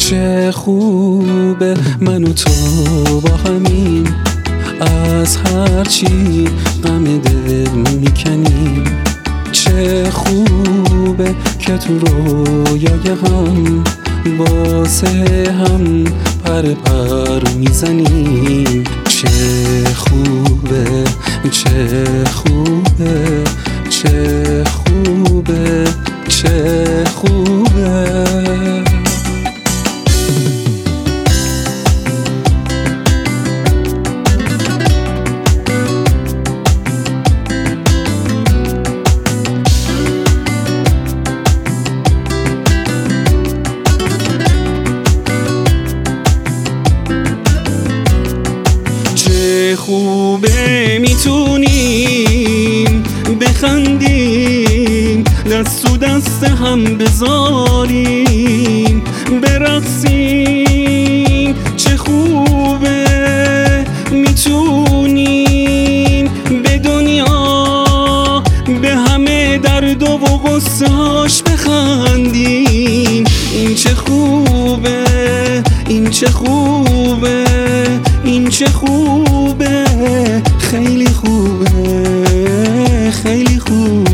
چه خوبه من و تو با همین، از هرچی غم دل میکنیم. چه خوبه که تو رویای هم واسه هم پر میزنیم. چه خوبه چه خوبه چه خوبه چه خوبه. چه خوبه میتونیم بخندیم، دست تو دست هم بذاریم برقصیم. چه خوبه میتونیم به دنیا به همه درد و غصه هاش بخندیم. این چه خوبه این چه خوبه این چه خوبه، خیلی خوبه خیلی خوبه.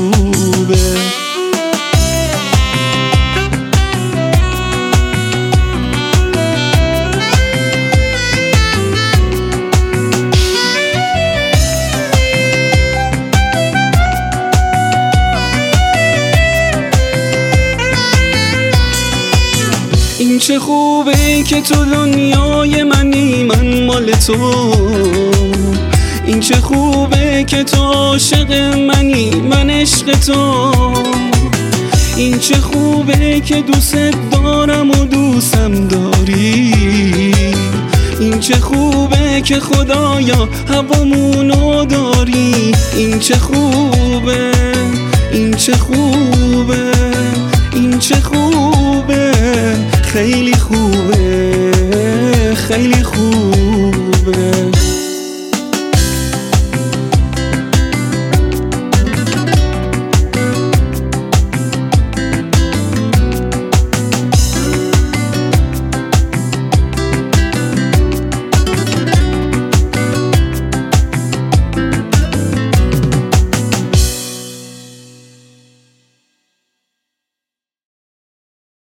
این چه خوبه که تو دنیای منی من مال تو. این چه خوبه که تو عاشق منی من عشق تو. این چه خوبه که دوست دارم و دوستم داری. این چه خوبه که خدایا هوامونو داری. این چه خوبه این چه خوبه این چه خوبه، خیلی خوبه خیلی خوبه.